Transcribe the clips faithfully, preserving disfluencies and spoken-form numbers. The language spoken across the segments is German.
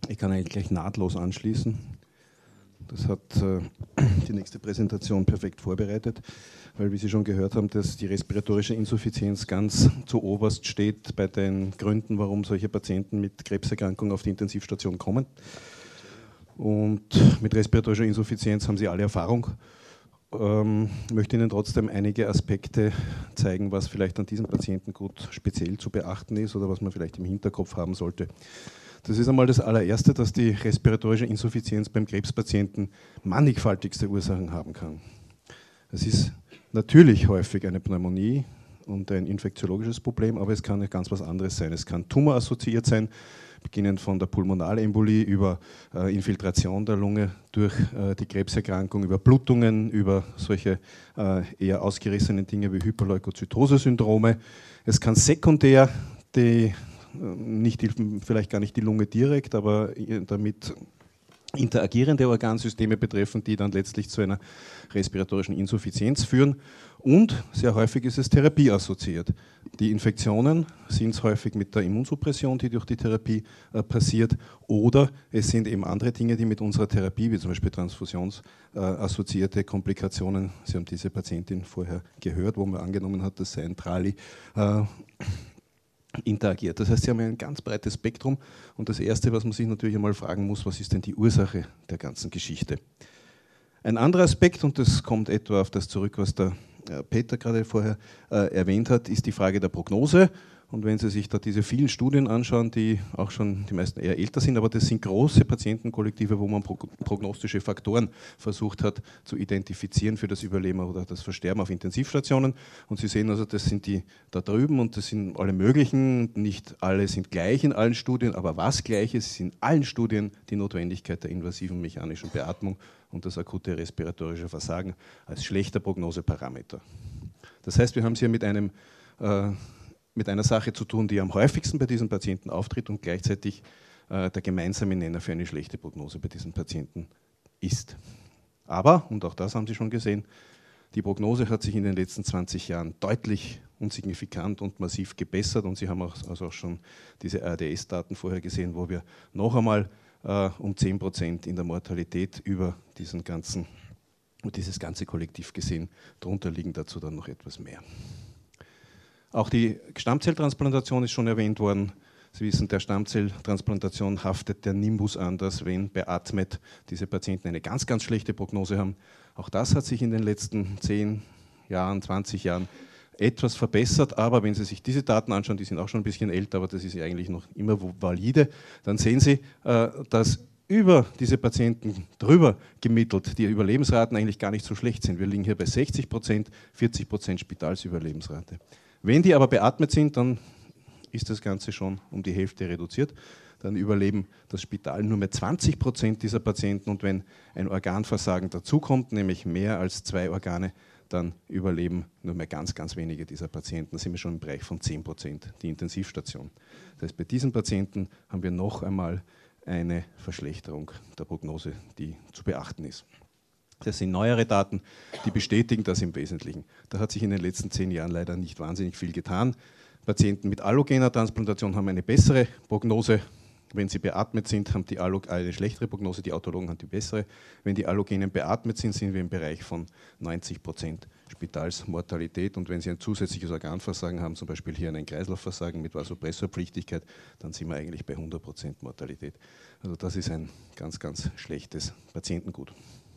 Ich kann eigentlich gleich nahtlos anschließen. Das hat äh, die nächste Präsentation perfekt vorbereitet, weil, wie Sie schon gehört haben, dass die respiratorische Insuffizienz ganz zu oberst steht bei den Gründen, warum solche Patienten mit Krebserkrankungen auf die Intensivstation kommen. Und mit respiratorischer Insuffizienz haben Sie alle Erfahrung. Ähm, ich möchte Ihnen trotzdem einige Aspekte zeigen, was vielleicht an diesen Patienten gut speziell zu beachten ist oder was man vielleicht im Hinterkopf haben sollte. Das ist einmal das allererste, dass die respiratorische Insuffizienz beim Krebspatienten mannigfaltigste Ursachen haben kann. Es ist natürlich häufig eine Pneumonie und ein infektiologisches Problem, aber es kann ganz was anderes sein. Es kann tumorassoziiert sein, beginnend von der Pulmonalembolie über äh, Infiltration der Lunge durch äh, die Krebserkrankung, über Blutungen, über solche äh, eher ausgerissenen Dinge wie Hyperleukozytose-Syndrome. Es kann sekundär die Nicht die, vielleicht gar nicht die Lunge direkt, aber damit interagierende Organsysteme betreffen, die dann letztlich zu einer respiratorischen Insuffizienz führen. Und sehr häufig ist es therapieassoziiert. Die Infektionen sind es häufig mit der Immunsuppression, die durch die Therapie äh, passiert, oder es sind eben andere Dinge, die mit unserer Therapie, wie zum Beispiel transfusionsassoziierte äh, Komplikationen, Sie haben diese Patientin vorher gehört, wo man angenommen hat, das sei ein Trali, äh, interagiert. Das heißt, Sie haben ein ganz breites Spektrum und das Erste, was man sich natürlich einmal fragen muss, was ist denn die Ursache der ganzen Geschichte? Ein anderer Aspekt, und das kommt etwa auf das zurück, was der Peter gerade vorher äh, erwähnt hat, ist die Frage der Prognose. Und wenn Sie sich da diese vielen Studien anschauen, die auch schon die meisten eher älter sind, aber das sind große Patientenkollektive, wo man prognostische Faktoren versucht hat zu identifizieren für das Überleben oder das Versterben auf Intensivstationen. Und Sie sehen also, das sind die da drüben und das sind alle möglichen, nicht alle sind gleich in allen Studien, aber was gleich ist, ist in allen Studien die Notwendigkeit der invasiven mechanischen Beatmung und das akute respiratorische Versagen als schlechter Prognoseparameter. Das heißt, wir haben es hier mit einem äh, mit einer Sache zu tun, die am häufigsten bei diesen Patienten auftritt und gleichzeitig äh, der gemeinsame Nenner für eine schlechte Prognose bei diesen Patienten ist. Aber, und auch das haben Sie schon gesehen, die Prognose hat sich in den letzten zwanzig Jahren deutlich und signifikant und massiv gebessert und Sie haben auch, also auch schon diese R D S-Daten vorher gesehen, wo wir noch einmal äh, um zehn Prozent in der Mortalität über diesen ganzen, dieses ganze Kollektiv gesehen, darunter liegen dazu dann noch etwas mehr. Auch die Stammzelltransplantation ist schon erwähnt worden. Sie wissen, der Stammzelltransplantation haftet der Nimbus an, dass, wenn beatmet, diese Patienten eine ganz, ganz schlechte Prognose haben. Auch das hat sich in den letzten zehn Jahren, zwanzig Jahren etwas verbessert, aber wenn Sie sich diese Daten anschauen, die sind auch schon ein bisschen älter, aber das ist ja eigentlich noch immer valide, dann sehen Sie, dass über diese Patienten drüber gemittelt die Überlebensraten eigentlich gar nicht so schlecht sind. Wir liegen hier bei sechzig Prozent, vierzig Prozent Spitalsüberlebensrate. Wenn die aber beatmet sind, dann ist das Ganze schon um die Hälfte reduziert. Dann überleben das Spital nur mehr zwanzig Prozent dieser Patienten und wenn ein Organversagen dazukommt, nämlich mehr als zwei Organe, dann überleben nur mehr ganz, ganz wenige dieser Patienten. Da sind wir schon im Bereich von zehn Prozent, die Intensivstation. Das heißt, bei diesen Patienten haben wir noch einmal eine Verschlechterung der Prognose, die zu beachten ist. Das sind neuere Daten, die bestätigen das im Wesentlichen. Da hat sich in den letzten zehn Jahren leider nicht wahnsinnig viel getan. Patienten mit allogener Transplantation haben eine bessere Prognose. Wenn sie beatmet sind, haben die Allog eine schlechtere Prognose, die Autologen haben die bessere. Wenn die Allogenen beatmet sind, sind wir im Bereich von neunzig Prozent Spitalsmortalität. Und wenn sie ein zusätzliches Organversagen haben, zum Beispiel hier ein Kreislaufversagen mit Vasopressorpflichtigkeit, dann sind wir eigentlich bei hundert Prozent Mortalität. Also das ist ein ganz, ganz schlechtes Patientengut.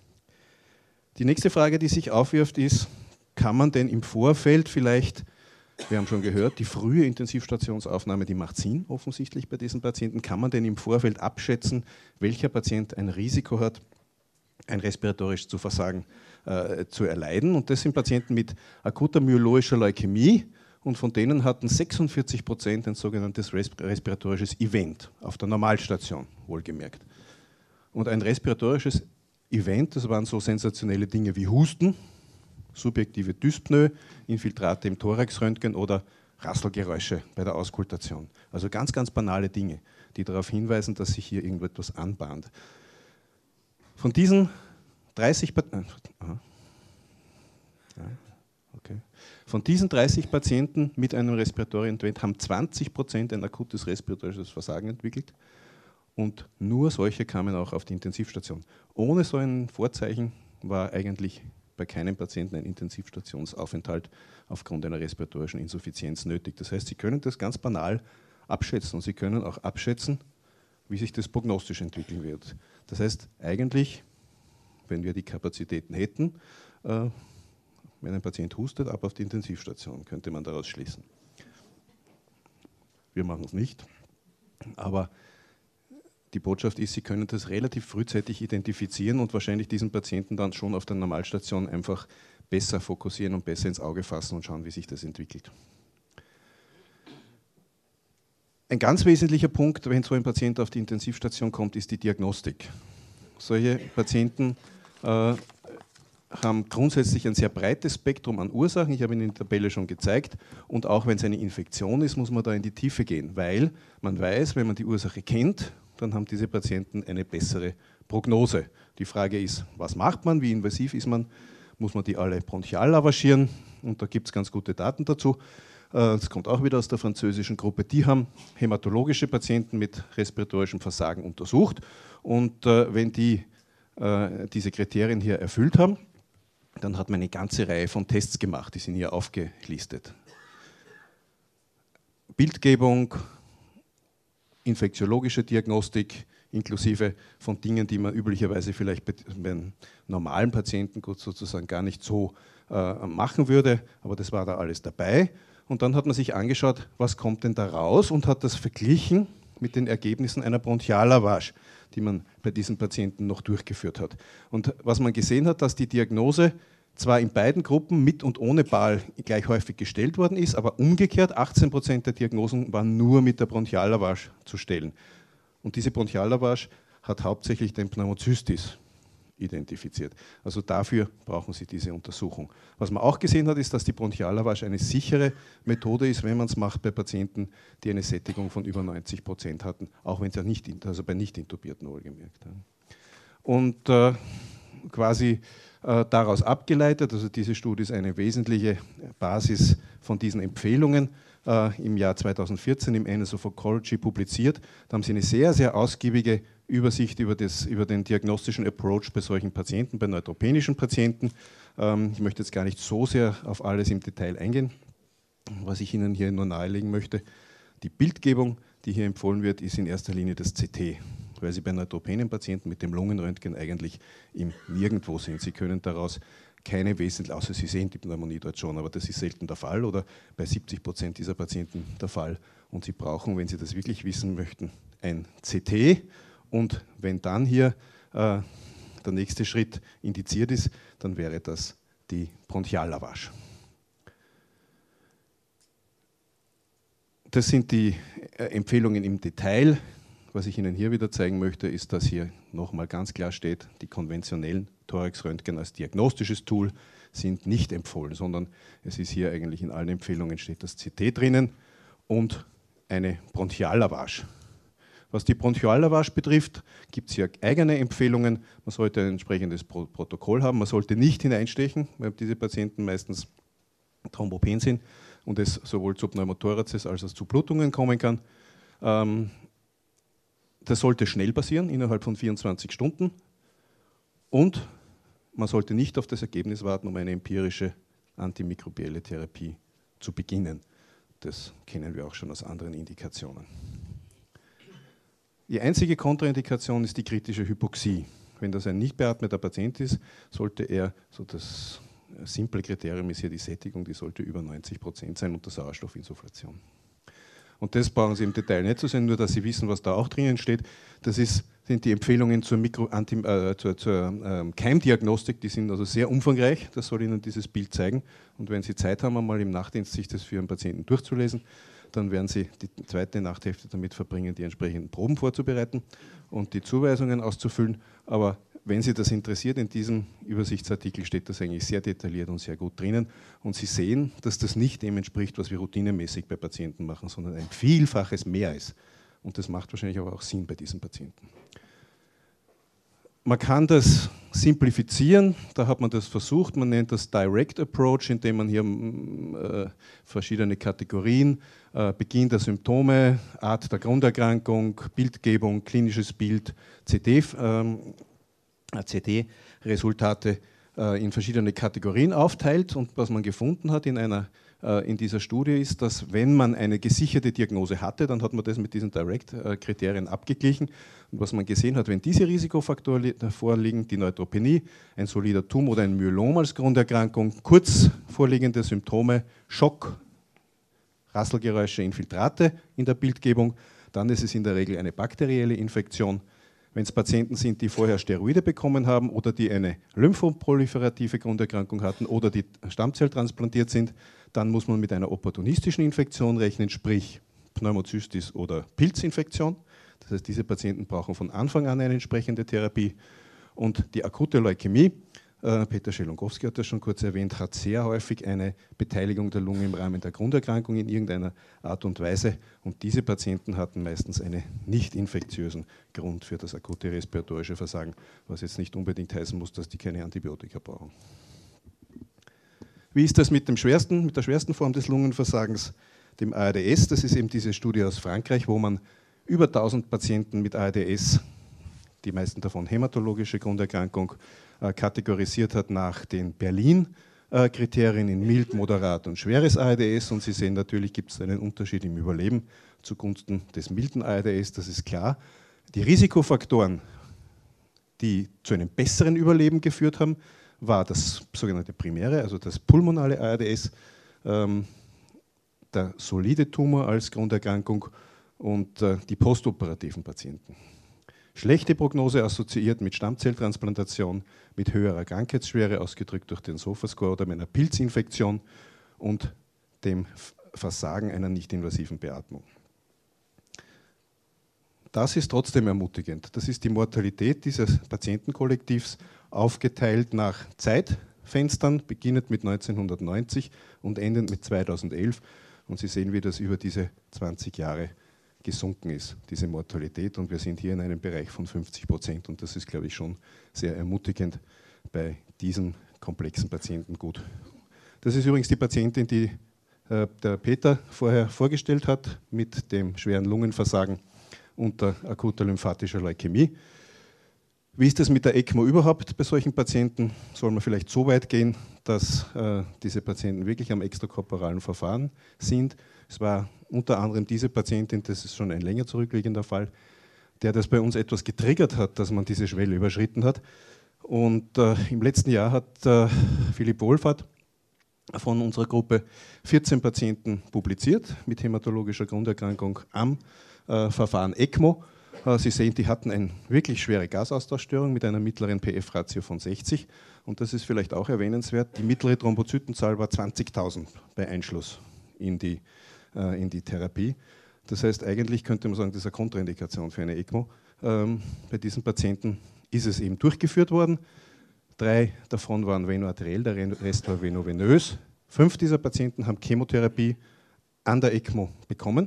Die nächste Frage, die sich aufwirft, ist, kann man denn im Vorfeld vielleicht, wir haben schon gehört, die frühe Intensivstationsaufnahme, die macht Sinn offensichtlich bei diesen Patienten, kann man denn im Vorfeld abschätzen, welcher Patient ein Risiko hat, ein respiratorisches zu Versagen äh, zu erleiden? Und das sind Patienten mit akuter myeloischer Leukämie und von denen hatten sechsundvierzig Prozent ein sogenanntes respiratorisches Event auf der Normalstation, wohlgemerkt. Und ein respiratorisches Event, das waren so sensationelle Dinge wie Husten, subjektive Dyspnoe, Infiltrate im Thoraxröntgen oder Rasselgeräusche bei der Auskultation. Also ganz, ganz banale Dinge, die darauf hinweisen, dass sich hier irgendetwas anbahnt. Von diesen dreißig Patienten, ja, okay. Von diesen dreißig Patienten mit einem Respiratory Event haben zwanzig Prozent ein akutes respiratorisches Versagen entwickelt. und nur solche kamen auch auf die Intensivstation. Ohne so ein Vorzeichen war eigentlich bei keinem Patienten ein Intensivstationsaufenthalt aufgrund einer respiratorischen Insuffizienz nötig. Das heißt, Sie können das ganz banal abschätzen und Sie können auch abschätzen, wie sich das prognostisch entwickeln wird. Das heißt, eigentlich, wenn wir die Kapazitäten hätten, äh, wenn ein Patient hustet, ab auf die Intensivstation, könnte man daraus schließen. Wir machen es nicht, aber die Botschaft ist, Sie können das relativ frühzeitig identifizieren und wahrscheinlich diesen Patienten dann schon auf der Normalstation einfach besser fokussieren und besser ins Auge fassen und schauen, wie sich das entwickelt. Ein ganz wesentlicher Punkt, wenn so ein Patient auf die Intensivstation kommt, ist die Diagnostik. Solche Patienten äh, haben grundsätzlich ein sehr breites Spektrum an Ursachen, ich habe Ihnen in der Tabelle schon gezeigt, und auch wenn es eine Infektion ist, muss man da in die Tiefe gehen, weil man weiß, wenn man die Ursache kennt, dann haben diese Patienten eine bessere Prognose. Die Frage ist, was macht man, wie invasiv ist man, muss man die alle bronchial lavaschieren, und da gibt es ganz gute Daten dazu. Das kommt auch wieder aus der französischen Gruppe, die haben hämatologische Patienten mit respiratorischem Versagen untersucht, und wenn die diese Kriterien hier erfüllt haben, dann hat man eine ganze Reihe von Tests gemacht, die sind hier aufgelistet. Bildgebung, infektiologische Diagnostik, inklusive von Dingen, die man üblicherweise vielleicht bei einem normalen Patienten gut sozusagen gar nicht so äh, machen würde, aber das war da alles dabei. Und dann hat man sich angeschaut, was kommt denn da raus, und hat das verglichen mit den Ergebnissen einer Bronchiallavage, die man bei diesen Patienten noch durchgeführt hat. Und was man gesehen hat, dass die Diagnose zwar in beiden Gruppen mit und ohne B A L gleich häufig gestellt worden ist, aber umgekehrt achtzehn Prozent der Diagnosen waren nur mit der Bronchiallavage zu stellen. Und diese Bronchiallavage hat hauptsächlich den Pneumocystis identifiziert. Also dafür brauchen Sie diese Untersuchung. Was man auch gesehen hat, ist, dass die Bronchiallavage eine sichere Methode ist, wenn man es macht bei Patienten, die eine Sättigung von über neunzig Prozent hatten, auch wenn es ja nicht, also bei nicht intubierten wohlgemerkt. Und äh, quasi äh, daraus abgeleitet, also diese Studie ist eine wesentliche Basis von diesen Empfehlungen, äh, im Jahr zweitausendvierzehn im Annals of Oncology publiziert. Da haben Sie eine sehr, sehr ausgiebige Übersicht über, das, über den diagnostischen Approach bei solchen Patienten, bei neutropänischen Patienten. Ähm, ich möchte jetzt gar nicht so sehr auf alles im Detail eingehen. Was ich Ihnen hier nur nahelegen möchte, die Bildgebung, die hier empfohlen wird, ist in erster Linie das C T, weil Sie bei Neutropänien-Patienten mit dem Lungenröntgen eigentlich im Nirgendwo sind. Sie können daraus keine wesentliche, außer Sie sehen die Pneumonie dort schon, aber das ist selten der Fall oder bei siebzig Prozent dieser Patienten der Fall. Und Sie brauchen, wenn Sie das wirklich wissen möchten, ein C T. Und wenn dann hier äh, der nächste Schritt indiziert ist, dann wäre das die Bronchiallavage. Das sind die äh, Empfehlungen im Detail. Was ich Ihnen hier wieder zeigen möchte, ist, dass hier nochmal ganz klar steht, die konventionellen Thoraxröntgen als diagnostisches Tool sind nicht empfohlen, sondern es ist hier eigentlich in allen Empfehlungen steht das C T drinnen und eine Bronchiallavage. Was die Bronchiallavage betrifft, gibt es hier eigene Empfehlungen. Man sollte ein entsprechendes Pro Protokoll haben. Man sollte nicht hineinstechen, weil diese Patienten meistens thrombopen sind und es sowohl zu Pneumothoraces als auch zu Blutungen kommen kann. Ähm, das sollte schnell passieren, innerhalb von vierundzwanzig Stunden. Und man sollte nicht auf das Ergebnis warten, um eine empirische antimikrobielle Therapie zu beginnen. Das kennen wir auch schon aus anderen Indikationen. Die einzige Kontraindikation ist die kritische Hypoxie. Wenn das ein nicht beatmeter Patient ist, sollte er, so das simple Kriterium ist hier die Sättigung, die sollte über neunzig Prozent sein unter Sauerstoffinsufflation. Und das brauchen Sie im Detail nicht zu sehen, nur dass Sie wissen, was da auch drinnen steht. Das ist, sind die Empfehlungen zur, Mikro, Anti, äh, zur, zur ähm, Keimdiagnostik, die sind also sehr umfangreich, das soll Ihnen dieses Bild zeigen. Und wenn Sie Zeit haben, einmal im Nachtdienst sich das für einen Patienten durchzulesen, dann werden Sie die zweite Nachthälfte damit verbringen, die entsprechenden Proben vorzubereiten und die Zuweisungen auszufüllen. Aber wenn Sie das interessiert, in diesem Übersichtsartikel steht das eigentlich sehr detailliert und sehr gut drinnen. Und Sie sehen, dass das nicht dem entspricht, was wir routinemäßig bei Patienten machen, sondern ein Vielfaches mehr ist. Und das macht wahrscheinlich aber auch Sinn bei diesen Patienten. Man kann das simplifizieren, da hat man das versucht, man nennt das Direct Approach, indem man hier äh, verschiedene Kategorien, äh, Beginn der Symptome, Art der Grunderkrankung, Bildgebung, klinisches Bild, C D, ähm, C D-Resultate äh, in verschiedene Kategorien aufteilt. Und was man gefunden hat in, einer, äh, in dieser Studie ist, dass wenn man eine gesicherte Diagnose hatte, dann hat man das mit diesen Direct-Kriterien abgeglichen. Und was man gesehen hat, wenn diese Risikofaktoren vorliegen, die Neutropenie, ein solider Tumor oder ein Myelom als Grunderkrankung, kurz vorliegende Symptome, Schock, Rasselgeräusche, Infiltrate in der Bildgebung, dann ist es in der Regel eine bakterielle Infektion. Wenn es Patienten sind, die vorher Steroide bekommen haben oder die eine lymphoproliferative Grunderkrankung hatten oder die stammzelltransplantiert sind, dann muss man mit einer opportunistischen Infektion rechnen, sprich Pneumozystis oder Pilzinfektion. Das heißt, diese Patienten brauchen von Anfang an eine entsprechende Therapie. Und die akute Leukämie, äh, Peter Schelongowski hat das schon kurz erwähnt, hat sehr häufig eine Beteiligung der Lunge im Rahmen der Grunderkrankung in irgendeiner Art und Weise. Und diese Patienten hatten meistens einen nicht infektiösen Grund für das akute respiratorische Versagen, was jetzt nicht unbedingt heißen muss, dass die keine Antibiotika brauchen. Wie ist das mit, dem schwersten, mit der schwersten Form des Lungenversagens, dem A R D S? Das ist eben diese Studie aus Frankreich, wo man über tausend Patienten mit A R D S, die meisten davon hämatologische Grunderkrankung, äh, kategorisiert hat nach den Berlin-Kriterien in mild, moderat und schweres A R D S. Und Sie sehen, natürlich gibt es einen Unterschied im Überleben zugunsten des milden A R D S, das ist klar. Die Risikofaktoren, die zu einem besseren Überleben geführt haben, war das sogenannte primäre, also das pulmonale A R D S, ähm, der solide Tumor als Grunderkrankung und äh, die postoperativen Patienten. Schlechte Prognose assoziiert mit Stammzelltransplantation, mit höherer Krankheitsschwere, ausgedrückt durch den SOFA-Score oder mit einer Pilzinfektion und dem Versagen einer nicht-invasiven Beatmung. Das ist trotzdem ermutigend. Das ist die Mortalität dieses Patientenkollektivs aufgeteilt nach Zeitfenstern, beginnend mit neunzehnhundertneunzig und endend mit zweitausendelf. Und Sie sehen, wie das über diese zwanzig Jahre gesunken ist, diese Mortalität. Und wir sind hier in einem Bereich von fünfzig Prozent. Und das ist, glaube ich, schon sehr ermutigend bei diesem komplexen Patientengut. Das ist übrigens die Patientin, die äh, der Peter vorher vorgestellt hat, mit dem schweren Lungenversagen unter akuter lymphatischer Leukämie. Wie ist es mit der ECMO überhaupt bei solchen Patienten? Soll man vielleicht so weit gehen, dass äh, diese Patienten wirklich am extrakorporalen Verfahren sind? Es war unter anderem diese Patientin, das ist schon ein länger zurückliegender Fall, der das bei uns etwas getriggert hat, dass man diese Schwelle überschritten hat. Und äh, im letzten Jahr hat äh, Philipp Wohlfahrt von unserer Gruppe vierzehn Patienten publiziert mit hämatologischer Grunderkrankung am äh, Verfahren ECMO. Sie sehen, die hatten eine wirklich schwere Gasaustauschstörung mit einer mittleren P F-Ratio von sechzig. Und das ist vielleicht auch erwähnenswert, die mittlere Thrombozytenzahl war zwanzigtausend bei Einschluss in die, äh, in die Therapie. Das heißt, eigentlich könnte man sagen, das ist eine Kontraindikation für eine ECMO. Ähm, bei diesen Patienten ist es eben durchgeführt worden. Drei davon waren venoarteriell, der Rest war venovenös. Fünf dieser Patienten haben Chemotherapie an der ECMO bekommen.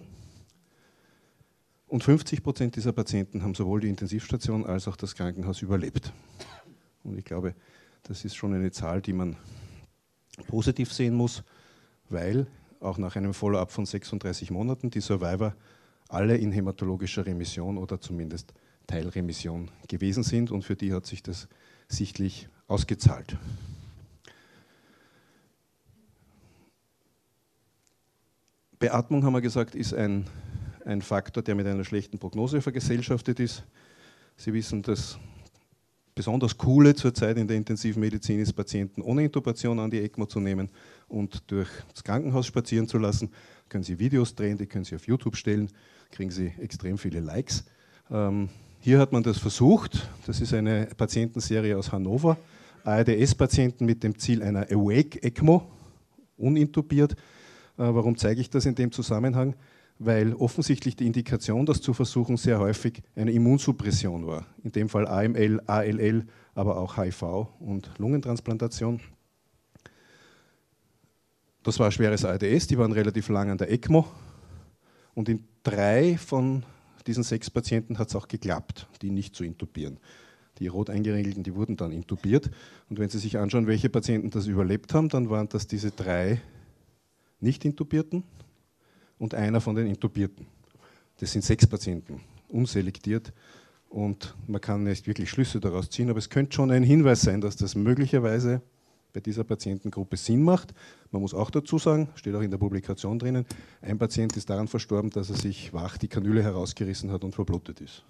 Und fünfzig Prozent dieser Patienten haben sowohl die Intensivstation als auch das Krankenhaus überlebt. Und ich glaube, das ist schon eine Zahl, die man positiv sehen muss, weil auch nach einem Follow-up von sechsunddreißig Monaten die Survivor alle in hämatologischer Remission oder zumindest Teilremission gewesen sind und für die hat sich das sichtlich ausgezahlt. Beatmung, haben wir gesagt, ist ein ein Faktor, der mit einer schlechten Prognose vergesellschaftet ist. Sie wissen, das besonders Coole zurzeit in der Intensivmedizin ist, Patienten ohne Intubation an die ECMO zu nehmen und durch das Krankenhaus spazieren zu lassen. Können Sie Videos drehen, die können Sie auf YouTube stellen, kriegen Sie extrem viele Likes. Ähm, hier hat man das versucht. Das ist eine Patientenserie aus Hannover. A R D S-Patienten mit dem Ziel einer Awake-ECMO, unintubiert. Äh, warum zeige ich das in dem Zusammenhang? Weil offensichtlich die Indikation, das zu versuchen, sehr häufig eine Immunsuppression war. In dem Fall A M L, A L L, aber auch H I V und Lungentransplantation. Das war ein schweres A R D S, die waren relativ lang an der ECMO. Und in drei von diesen sechs Patienten hat es auch geklappt, die nicht zu intubieren. Die rot eingeregelten, die wurden dann intubiert. Und wenn Sie sich anschauen, welche Patienten das überlebt haben, dann waren das diese drei nicht intubierten und einer von den Intubierten. Das sind sechs Patienten, unselektiert. Und man kann nicht wirklich Schlüsse daraus ziehen, aber es könnte schon ein Hinweis sein, dass das möglicherweise bei dieser Patientengruppe Sinn macht. Man muss auch dazu sagen, steht auch in der Publikation drinnen, ein Patient ist daran verstorben, dass er sich wach die Kanüle herausgerissen hat und verblutet ist.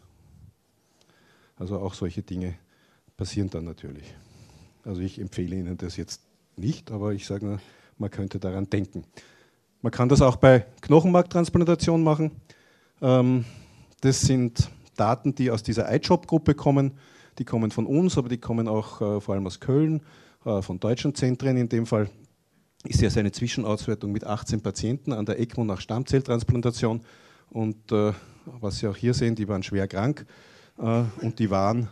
Also auch solche Dinge passieren dann natürlich. Also ich empfehle Ihnen das jetzt nicht, aber ich sage nur, man könnte daran denken. Man kann das auch bei Knochenmarktransplantation machen. Das sind Daten, die aus dieser I C H O P-Gruppe kommen. Die kommen von uns, aber die kommen auch vor allem aus Köln, von deutschen Zentren. In dem Fall ist ja eine Zwischenauswertung mit achtzehn Patienten an der ECMO nach Stammzelltransplantation. Und äh, was Sie auch hier sehen, die waren schwer krank äh, und die waren,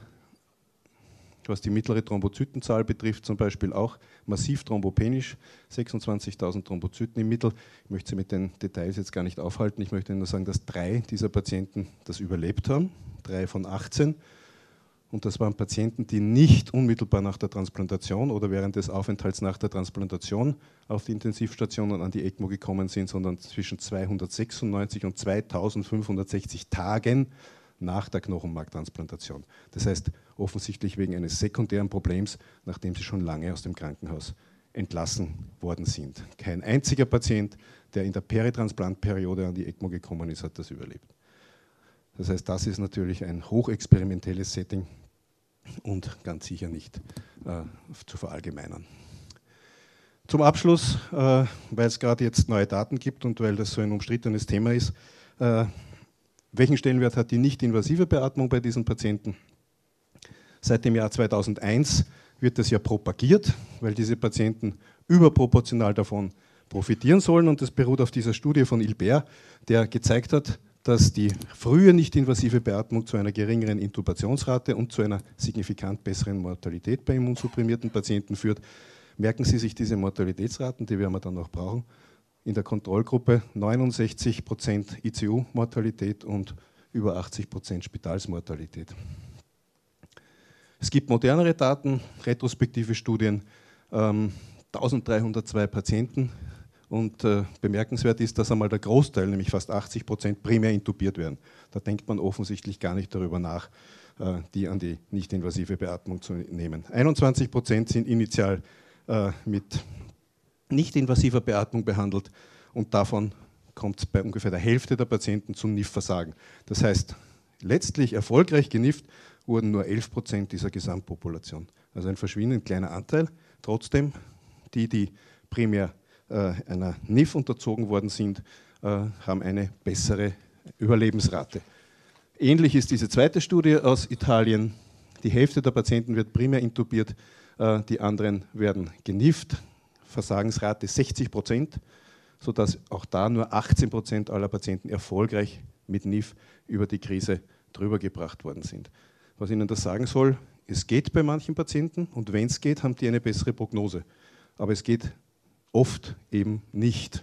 was die mittlere Thrombozytenzahl betrifft, zum Beispiel auch massiv thrombopenisch, sechsundzwanzigtausend Thrombozyten im Mittel. Ich möchte Sie mit den Details jetzt gar nicht aufhalten. Ich möchte Ihnen nur sagen, dass drei dieser Patienten das überlebt haben, drei von achtzehn. Und das waren Patienten, die nicht unmittelbar nach der Transplantation oder während des Aufenthalts nach der Transplantation auf die Intensivstation und an die ECMO gekommen sind, sondern zwischen zweihundertsechsundneunzig und zweitausendfünfhundertsechzig Tagen nach der Knochenmarktransplantation. Das heißt, offensichtlich wegen eines sekundären Problems, nachdem sie schon lange aus dem Krankenhaus entlassen worden sind. Kein einziger Patient, der in der Peritransplantperiode an die ECMO gekommen ist, hat das überlebt. Das heißt, das ist natürlich ein hochexperimentelles Setting und ganz sicher nicht äh, zu verallgemeinern. Zum Abschluss, äh, weil es gerade jetzt neue Daten gibt und weil das so ein umstrittenes Thema ist, äh, welchen Stellenwert hat die nicht-invasive Beatmung bei diesen Patienten? Seit dem Jahr zweitausendeins wird das ja propagiert, weil diese Patienten überproportional davon profitieren sollen. Und das beruht auf dieser Studie von Hilbert, der gezeigt hat, dass die frühe nicht-invasive Beatmung zu einer geringeren Intubationsrate und zu einer signifikant besseren Mortalität bei immunsupprimierten Patienten führt. Merken Sie sich diese Mortalitätsraten, die werden wir dann noch brauchen. In der Kontrollgruppe neunundsechzig Prozent I C U-Mortalität und über achtzig Prozent Spitalsmortalität. Es gibt modernere Daten, retrospektive Studien, ähm, eintausenddreihundertzwei Patienten. Und äh, bemerkenswert ist, dass einmal der Großteil, nämlich fast achtzig Prozent, primär intubiert werden. Da denkt man offensichtlich gar nicht darüber nach, äh, die an die nicht-invasive Beatmung zu nehmen. einundzwanzig Prozent sind initial äh, mit nicht-invasiver Beatmung behandelt und davon kommt es bei ungefähr der Hälfte der Patienten zum N I F-Versagen. Das heißt, letztlich erfolgreich genifft wurden nur elf Prozent dieser Gesamtpopulation. Also ein verschwindend kleiner Anteil. Trotzdem, die, die primär einer N I F unterzogen worden sind, haben eine bessere Überlebensrate. Ähnlich ist diese zweite Studie aus Italien. Die Hälfte der Patienten wird primär intubiert, die anderen werden genifft. Versagensrate sechzig Prozent, sodass auch da nur achtzehn Prozent aller Patienten erfolgreich mit N I F über die Krise drüber gebracht worden sind. Was Ihnen das sagen soll, es geht bei manchen Patienten und wenn es geht, haben die eine bessere Prognose. Aber es geht oft eben nicht.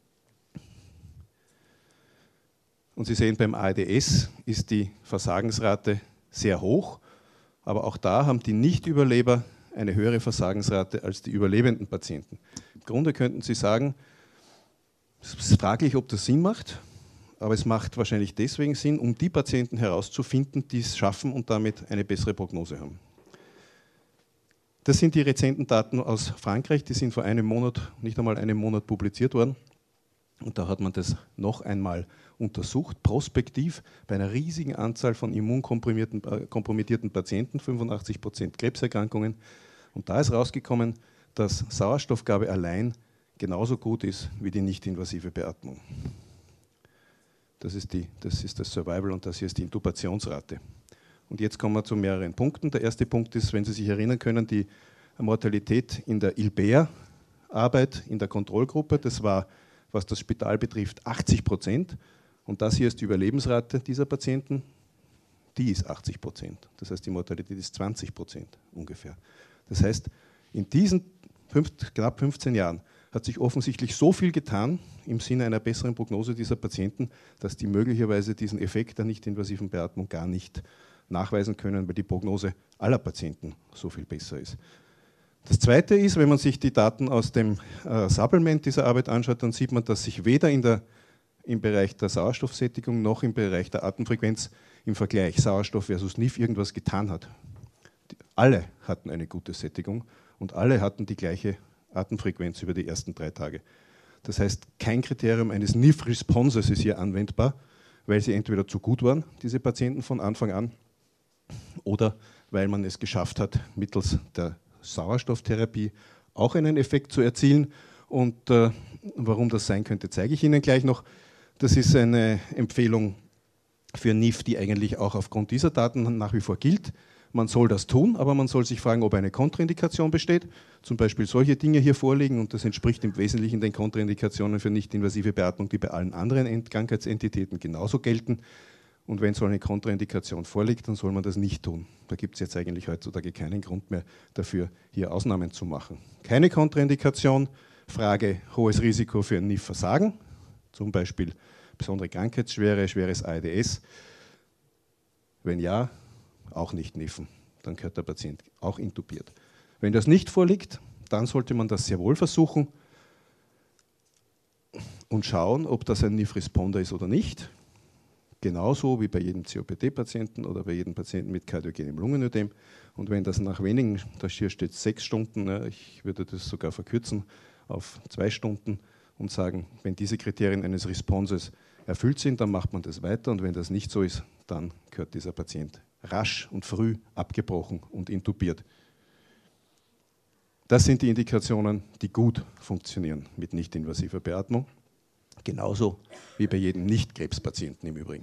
Und Sie sehen, beim A R D S ist die Versagensrate sehr hoch, aber auch da haben die Nicht-Überleber eine höhere Versagensrate als die überlebenden Patienten. Im Grunde könnten Sie sagen, es ist fraglich, ob das Sinn macht, aber es macht wahrscheinlich deswegen Sinn, um die Patienten herauszufinden, die es schaffen und damit eine bessere Prognose haben. Das sind die rezenten Daten aus Frankreich, die sind vor einem Monat, nicht einmal einem Monat publiziert worden. Und da hat man das noch einmal untersucht, prospektiv, bei einer riesigen Anzahl von immunkompromittierten Patienten, fünfundachtzig Prozent Krebserkrankungen. Und da ist rausgekommen, dass Sauerstoffgabe allein genauso gut ist wie die nicht-invasive Beatmung. Das ist, die, das ist das Survival und das hier ist die Intubationsrate. Und jetzt kommen wir zu mehreren Punkten. Der erste Punkt ist, wenn Sie sich erinnern können, die Mortalität in der Hilbert-Arbeit in der Kontrollgruppe. Das war, was das Spital betrifft, achtzig Prozent. Und das hier ist die Überlebensrate dieser Patienten. Die ist achtzig Prozent. Das heißt, die Mortalität ist zwanzig Prozent ungefähr. Das heißt, in diesen fünf, knapp fünfzehn Jahren hat sich offensichtlich so viel getan im Sinne einer besseren Prognose dieser Patienten, dass die möglicherweise diesen Effekt der nicht-invasiven Beatmung gar nicht nachweisen können, weil die Prognose aller Patienten so viel besser ist. Das Zweite ist, wenn man sich die Daten aus dem äh, Supplement dieser Arbeit anschaut, dann sieht man, dass sich weder in der, im Bereich der Sauerstoffsättigung noch im Bereich der Atemfrequenz im Vergleich Sauerstoff versus N I F irgendwas getan hat. Die, alle hatten eine gute Sättigung und alle hatten die gleiche Atemfrequenz über die ersten drei Tage. Das heißt, kein Kriterium eines N I F-Responses ist hier anwendbar, weil sie entweder zu gut waren, diese Patienten von Anfang an, oder weil man es geschafft hat, mittels der Sauerstofftherapie auch einen Effekt zu erzielen. Und äh, warum das sein könnte, zeige ich Ihnen gleich noch. Das ist eine Empfehlung für N I F, die eigentlich auch aufgrund dieser Daten nach wie vor gilt. Man soll das tun, aber man soll sich fragen, ob eine Kontraindikation besteht. Zum Beispiel solche Dinge hier vorliegen und das entspricht im Wesentlichen den Kontraindikationen für nicht-invasive Beatmung, die bei allen anderen Krankheitsentitäten genauso gelten. Und wenn so eine Kontraindikation vorliegt, dann soll man das nicht tun. Da gibt es jetzt eigentlich heutzutage keinen Grund mehr dafür, hier Ausnahmen zu machen. Keine Kontraindikation, Frage, hohes Risiko für ein N I F-Versagen, zum Beispiel besondere Krankheitsschwere, schweres A R D S. Wenn ja, auch nicht niffen, dann gehört der Patient auch intubiert. Wenn das nicht vorliegt, dann sollte man das sehr wohl versuchen und schauen, ob das ein N I F-Responder ist oder nicht. Genauso wie bei jedem C O P D-Patienten oder bei jedem Patienten mit kardiogenem Lungenödem. Und wenn das nach wenigen, das hier steht sechs Stunden, ja, ich würde das sogar verkürzen auf zwei Stunden und sagen, wenn diese Kriterien eines Responses erfüllt sind, dann macht man das weiter und wenn das nicht so ist, dann gehört dieser Patient rasch und früh abgebrochen und intubiert. Das sind die Indikationen, die gut funktionieren mit nicht-invasiver Beatmung. Genauso wie bei jedem Nicht-Krebspatienten im Übrigen.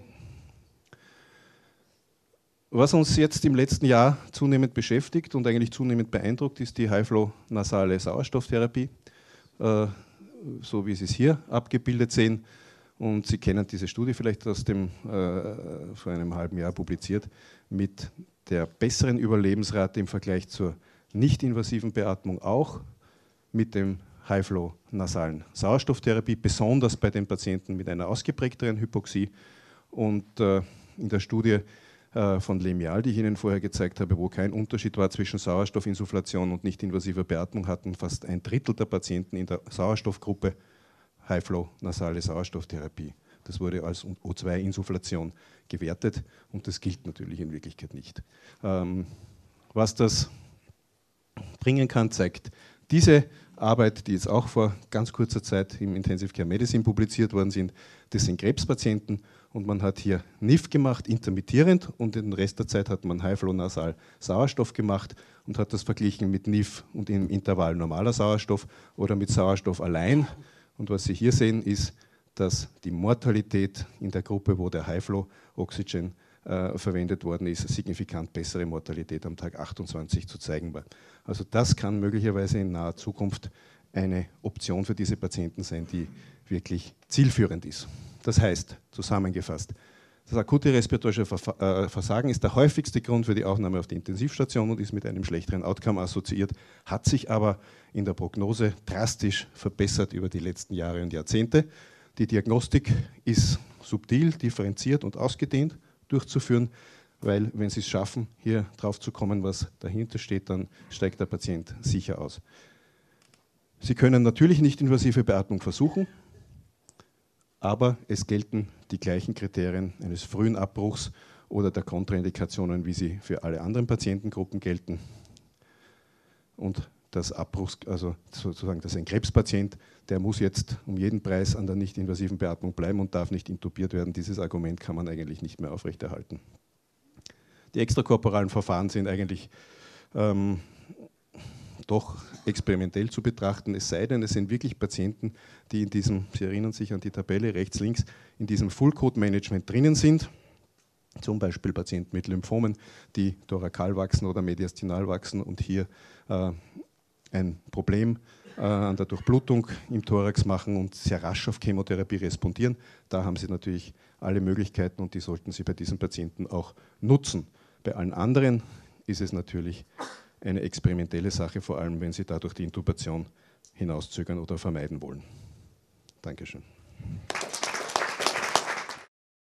Was uns jetzt im letzten Jahr zunehmend beschäftigt und eigentlich zunehmend beeindruckt, ist die High-Flow-nasale Sauerstofftherapie, äh, so wie Sie es hier abgebildet sehen. Und Sie kennen diese Studie vielleicht aus dem, äh, vor einem halben Jahr publiziert, mit der besseren Überlebensrate im Vergleich zur nicht-invasiven Beatmung auch, mit dem High-Flow-nasalen Sauerstofftherapie, besonders bei den Patienten mit einer ausgeprägteren Hypoxie. Und äh, in der Studie äh, von Lemial, die ich Ihnen vorher gezeigt habe, wo kein Unterschied war zwischen Sauerstoffinsufflation und nicht-invasiver Beatmung, hatten fast ein Drittel der Patienten in der Sauerstoffgruppe High-Flow-nasale Sauerstofftherapie. Das wurde als O zwei Insufflation gewertet und das gilt natürlich in Wirklichkeit nicht. Ähm, was das bringen kann, zeigt diese Arbeit, die jetzt auch vor ganz kurzer Zeit im Intensive Care Medicine publiziert worden sind. Das sind Krebspatienten und man hat hier N I F gemacht, intermittierend, und den Rest der Zeit hat man High-Flow-nasal Sauerstoff gemacht und hat das verglichen mit N I F und im Intervall normaler Sauerstoff oder mit Sauerstoff allein. Und was Sie hier sehen, ist, dass die Mortalität in der Gruppe, wo der High-Flow-Oxygen äh, verwendet worden ist, signifikant bessere Mortalität am Tag achtundzwanzig zu zeigen war. Also das kann möglicherweise in naher Zukunft eine Option für diese Patienten sein, die wirklich zielführend ist. Das heißt, zusammengefasst, das akute respiratorische Versagen ist der häufigste Grund für die Aufnahme auf die Intensivstation und ist mit einem schlechteren Outcome assoziiert, hat sich aber in der Prognose drastisch verbessert über die letzten Jahre und Jahrzehnte. Die Diagnostik ist subtil, differenziert und ausgedehnt durchzuführen, weil wenn Sie es schaffen, hier drauf zu kommen, was dahinter steht, dann steigt der Patient sicher aus. Sie können natürlich nicht invasive Beatmung versuchen, aber es gelten die gleichen Kriterien eines frühen Abbruchs oder der Kontraindikationen, wie sie für alle anderen Patientengruppen gelten. Und das Abbruchs, also sozusagen, dass ein Krebspatient, der muss jetzt um jeden Preis an der nicht-invasiven Beatmung bleiben und darf nicht intubiert werden. Dieses Argument kann man eigentlich nicht mehr aufrechterhalten. Die extrakorporalen Verfahren sind eigentlich ähm, doch experimentell zu betrachten, es sei denn, es sind wirklich Patienten, die in diesem, Sie erinnern sich an die Tabelle rechts, links, in diesem Full-Code-Management drinnen sind, zum Beispiel Patienten mit Lymphomen, die thorakal wachsen oder mediastinal wachsen und hier äh, ein Problem äh, an der Durchblutung im Thorax machen und sehr rasch auf Chemotherapie respondieren. Da haben Sie natürlich alle Möglichkeiten und die sollten Sie bei diesen Patienten auch nutzen. Bei allen anderen ist es natürlich eine experimentelle Sache, vor allem wenn Sie dadurch die Intubation hinauszögern oder vermeiden wollen. Dankeschön.